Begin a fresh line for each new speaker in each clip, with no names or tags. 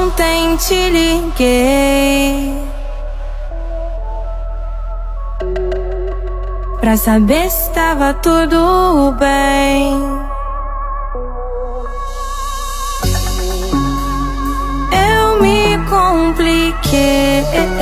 Ontem te liguei pra saber se tava tudo bem. Eu me compliquei,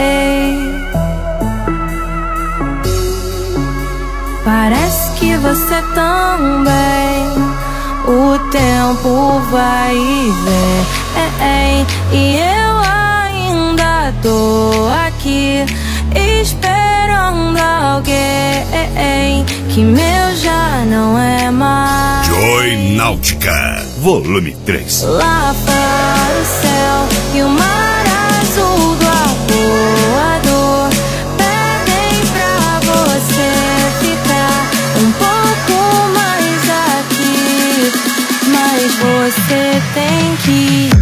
parece que você também. O tempo vai e vem, e eu ainda tô aqui esperando alguém que meu já não é mais.
Joy Náutica, volume 3.
Lá fora o céu e o mar azul do arpoador pedem pra você ficar um pouco mais aqui, mas você tem que ir.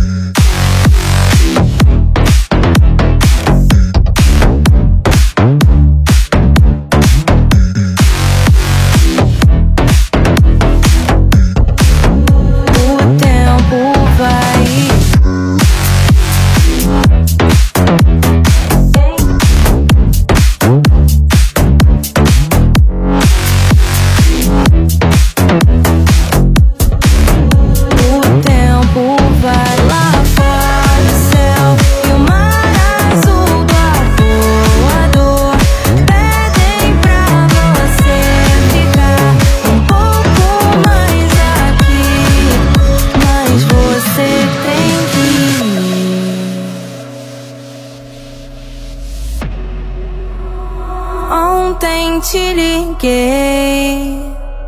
Ontem te liguei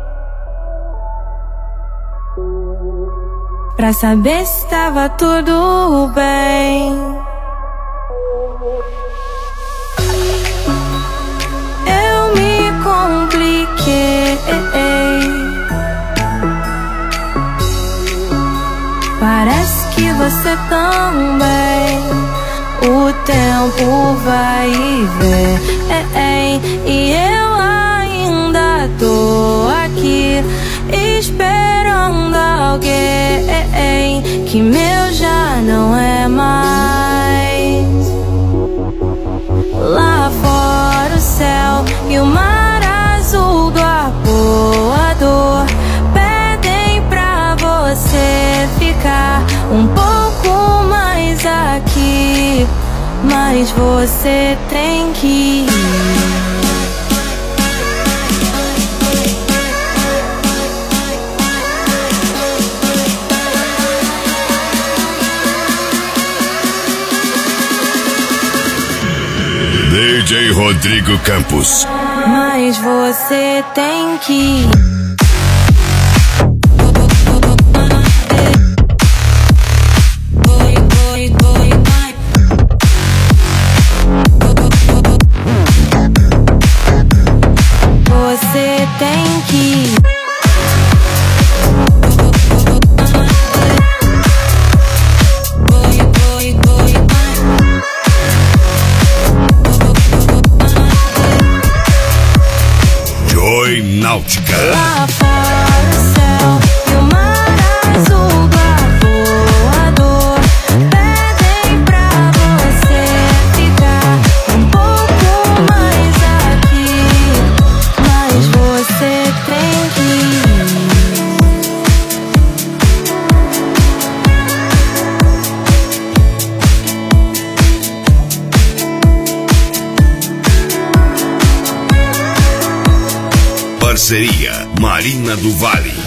pra saber se tava tudo bem. Eu me compliquei, parece que você também. O tempo vai e vem, e eu ainda tô aqui esperando alguém que meu já não é mais. Lá fora o céu e o mar azul do arpoador pedem pra você ficar um pouco mais aqui, mas você tem que ir.
DJ Rodrigo Campos.
Mas você tem que ir. Você tem que ir.
Joy Náutica.
Lá fora o céu e o mar azul do arpoador pedem pra você ficar um pouco mais aqui, mas você tem que ir.
Parceria Marina do Vale.